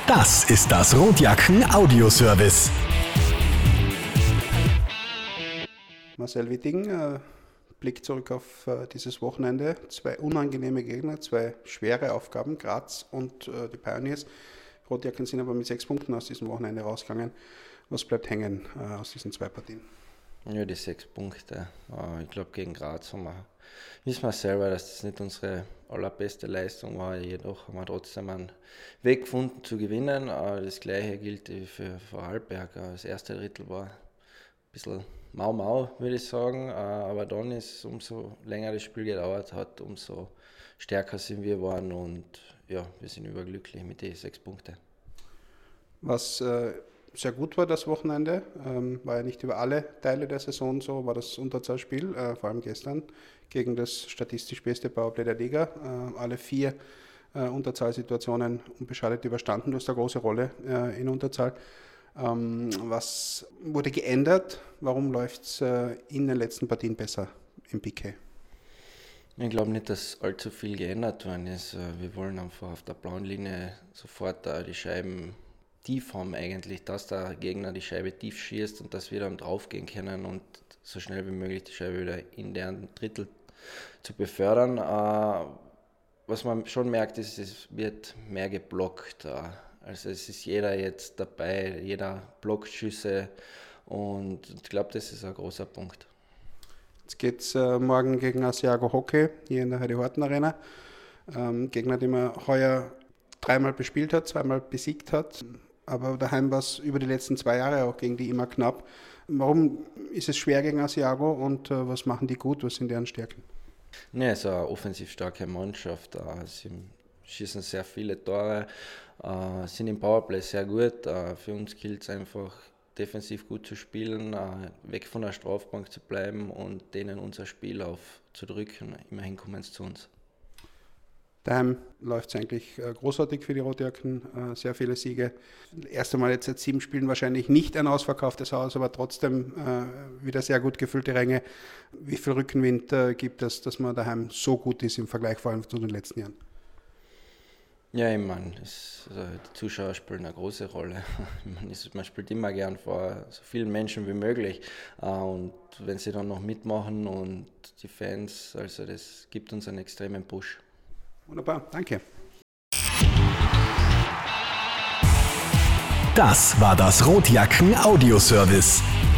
Das ist das Rotjacken Audioservice. Marcel Witting blickt zurück auf dieses Wochenende. 2 unangenehme Gegner, 2 schwere Aufgaben, Graz und die Pioneers. Rotjacken sind aber mit 6 Punkten aus diesem Wochenende rausgegangen. Was bleibt hängen aus diesen 2 Partien? Ja, die 6 Punkte. Ich glaube, gegen Graz wissen wir selber, dass das nicht unsere allerbeste Leistung war. Jedoch haben wir trotzdem einen Weg gefunden zu gewinnen. Das Gleiche gilt für Vorarlberg. Das erste Drittel war ein bisschen mau, würde ich sagen. Aber dann ist, umso länger das Spiel gedauert hat, umso stärker sind wir geworden. Und ja, wir sind überglücklich mit den 6 Punkten. Was sehr gut war das Wochenende, war ja nicht über alle Teile der Saison so, war das Unterzahlspiel, vor allem gestern, gegen das statistisch beste Powerplay der Liga. Alle 4 Unterzahlsituationen unbeschadet überstanden, du hast eine große Rolle in Unterzahl. Was wurde geändert? Warum läuft es in den letzten Partien besser im PK? Ich glaube nicht, dass allzu viel geändert worden ist. Wir wollen einfach auf der blauen Linie sofort die Scheiben tief haben eigentlich, dass der Gegner die Scheibe tief schießt und dass wir dann draufgehen können und so schnell wie möglich die Scheibe wieder in deren Drittel zu befördern. Was man schon merkt, ist, es wird mehr geblockt. Also es ist jeder jetzt dabei, jeder blockt Schüsse und ich glaube, das ist ein großer Punkt. Jetzt geht es morgen gegen Asiago Hockey hier in der Heidi Horten Arena. Gegner, den man heuer 3-mal bespielt hat, 2-mal besiegt hat. Aber daheim war es über die letzten 2 Jahre auch gegen die immer knapp. Warum ist es schwer gegen Asiago und was machen die gut? Was sind deren Stärken? Ne, es ist eine offensiv starke Mannschaft. Sie schießen sehr viele Tore, sind im Powerplay sehr gut. Für uns gilt es einfach, defensiv gut zu spielen, weg von der Strafbank zu bleiben und denen unser Spiel aufzudrücken. Immerhin kommen sie zu uns. Daheim läuft es eigentlich großartig für die Rotjacken, sehr viele Siege. Erst einmal jetzt seit 7 Spielen wahrscheinlich nicht ein ausverkauftes Haus, aber trotzdem wieder sehr gut gefüllte Ränge. Wie viel Rückenwind gibt es, dass man daheim so gut ist im Vergleich vor allem zu den letzten Jahren? Ja, ich meine, die Zuschauer spielen eine große Rolle. Man spielt immer gern vor so vielen Menschen wie möglich. Und wenn sie dann noch mitmachen und die Fans, also das gibt uns einen extremen Push. Wunderbar, danke. Das war das Rotjacken Audioservice.